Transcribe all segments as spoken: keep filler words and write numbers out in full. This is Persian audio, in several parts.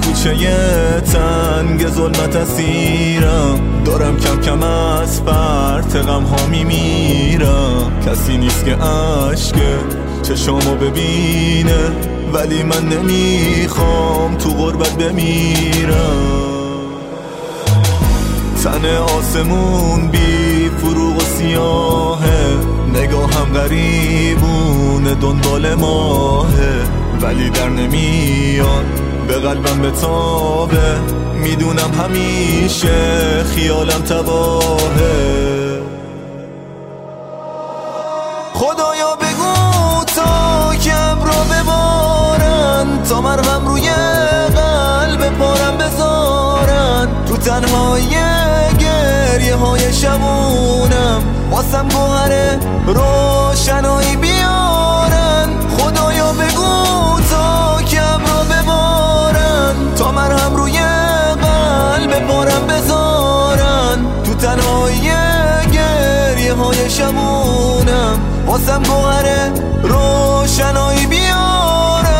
کوچه تنگ ظلمت اسیرم، دارم کم کم از فرط غم ها میمیرم. کسی نیست که عشق چشامو ببینه، ولی من نمیخوام تو غربت بمیرم. تن آسمون بی فروغ و سیاهه، نگاهم غریبونه دنبال ماهه، ولی در نمیاد به قلبم بتابه. میدونم همیشه خیالم تباهه. خدایا بگو تا که ابرا ببارن، تا مرهم روی قلب پارم بذارن. تو تنهایی گریه های شبونم واسم گوهر روشنایی بیارن. خدایا بگو تا که ابرا ببارن، تا مرهم روی قلب پارم بذارن. تو تنهایی گریه های شبونم واسم گوهر روشنایی بیارن.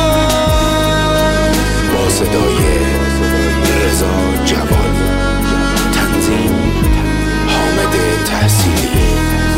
با صدای رضا جوان، تنظیم حامد تحصیلی.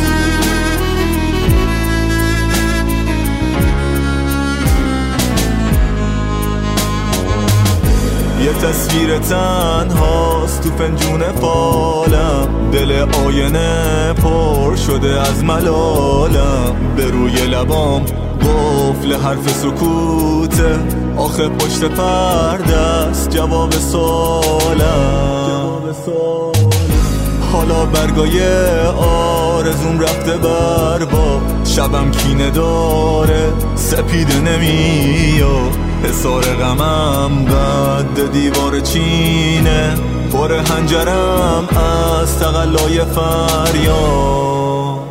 یه تصویر تنهاست تو فنجون فالم، دل آینه پر شده از ملالم. به روی لبام قفل حرف سکوته، آخه پشت پرده است جواب سوالم. حالا برگای آرزوم رفته بر باد، شبم کینه داره سپیده نمیاد. حصار غمم قد دیوار چینه، پر هنجرم از تقلای فریاد.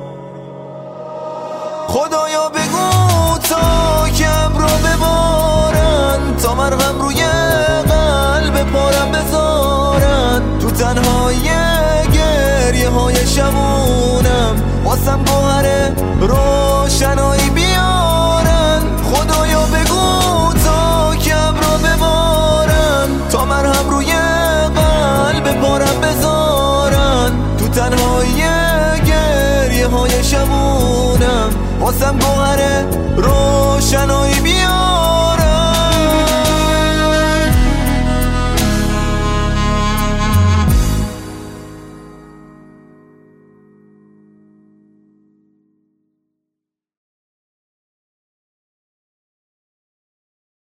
خدایا بگو تا که ابرا ببارن، تا مرهم روی قلب پارم بذارن. تو تنهایی گریه های شبونم واسم گوهر روشنایی بیارن. خدایا بگو تا که ابرا ببارن، تا مرهم روی قلب پارم بذارن. تو تنهایی گریه های شبونم واسم گوهر روشنایی